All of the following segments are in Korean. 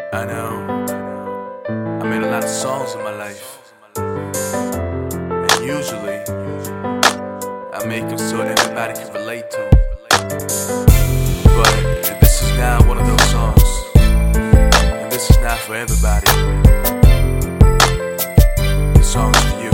I know I made a lot of songs in my life, and usually I make them so that everybody can relate to them. But this is not one of those songs, and this is not for everybody. This song is for you.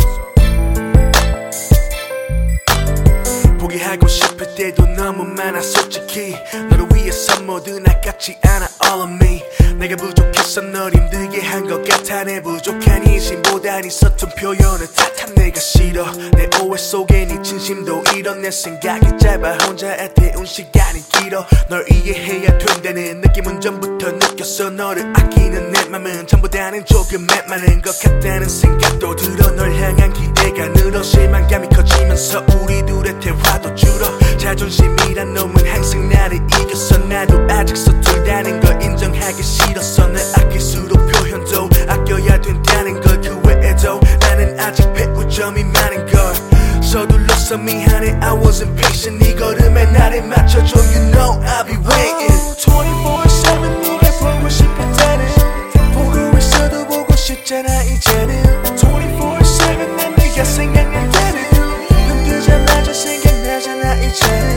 포기하고 싶을 때도 너무 많아 솔직히 너를 위해서 모두 나 같지 않아 all of me. 내가 부족해서 널 힘들게 한 것 같아. 내 부족한 인심보다 네 서툰 표현을 탓한 내가 싫어. 내 오해 속에 네 진심도 잃어. 내 생각이 짧아 혼자 애태운 시간이 길어. 널 이해해야 된다는 느낌은 전부터 느꼈어. 너를 아끼는 내 맘은 전보다는 조금 많은 것 같다는 생각도 들어. 널 향한 기대가 늘어. 실망감이 커지면서 우리 둘의 대화도 줄어. 자존심이란 놈은 항상 나를 이겼어. 나도 아직 서툴다는 걸 인정하기 싫었어. 날 아낄수록 표현도 아껴야 된다는 걸. 그 외에도 나는 아직 배울 점이 많은 걸. 서둘러서 미안해 I wasn't patient. 네 걸음에 나를 맞춰줘. You know I'll be waiting. 24/7 네가 보고 싶었다는 보고 있어도 보고 싶잖아 이제는. 24/7 난 네가 생각날 때는 눈 뜨자마자 생각나잖아 이제는.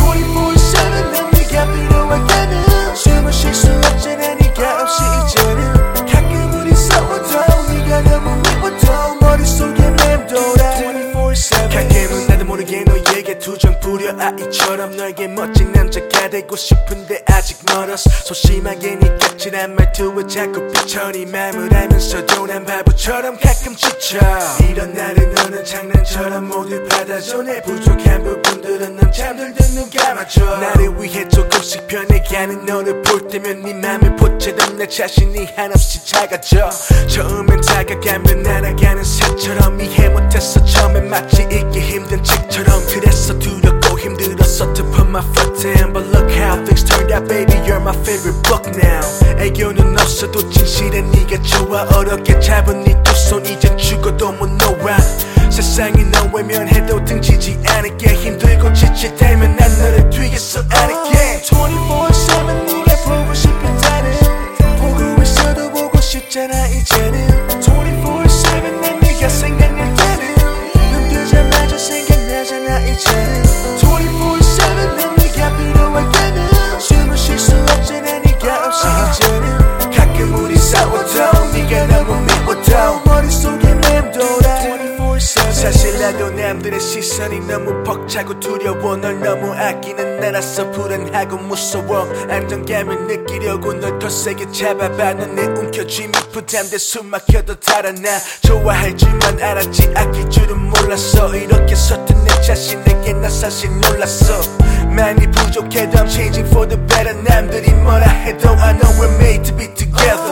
24/7 난 네가 필요할 때는 숨을 쉴 수 없잖아 네가 없이 이제는. 가끔 우리 싸워도 네가 너무 미워도 머릿속에 맴돌아. 24/7 가끔은 나도 모르게 너에게 투정 부려. 아이처럼 너에게 멋진 남자가 되고 싶은데 아직 멀었어. 소심하게 네 까칠한 말투에 자꾸 비춰. 네 맘을 알면서도 난 바보처럼 가끔 지쳐. 이런 나를 너는 장난처럼 모두 받아줘. 내 부족한 부분들은 넌 잠들든 눈 감아줘. 나를 위해 조금씩 변해가는 너를 볼 때면 네 맘을 보채던 내 자신이 한없이 작아져. 처음엔 다가가면 날아가는 새처럼 이해 못했어. 처음엔 마치 읽기 힘든 책처럼. 그래서 두렵고 힘들었어 to put my foot down. But look how things turned out baby you're my favorite book now. 애교는 없어도 진실은 네가 좋아. 어렵게 잡은 네 두 손 이젠 죽어도 못 놓아. 세상이 너 외면해도 등지지 않을게. 힘들고 지칠 때면 난 너를 뒤에서 안을게. 24/7 네가 보고 싶었다는 보고 있어도 보고 싶잖아 이제는. 24/7 난 네가 생각날 때는 눈 뜨자마자 생각나잖아 이제는. 24/7 난 네가 필요할 때는 숨을 쉴 수 없잖아 네가 없이 이제는. 가끔 우리 싸워도 네가 너무 미워도 머릿속에 맴돌아. 24/7 사실 나도 남들의 시선이 너무 벅차고 두려워. 널 너무 아끼는 나라서 불안하고 무서워. 안정감을 느끼려고 널 더 세게 잡아봐. 넌 내 움켜쥐미 부담돼 숨 막혀도 달아나. 좋아할 줄만 알았지 아낄 줄은 몰랐어. 이렇게 서툰 내 자신에게 나 사실 놀랐어. 많이 부족해도 I'm changing for the better. 남들이 뭐라 해도 I know we're made to be together.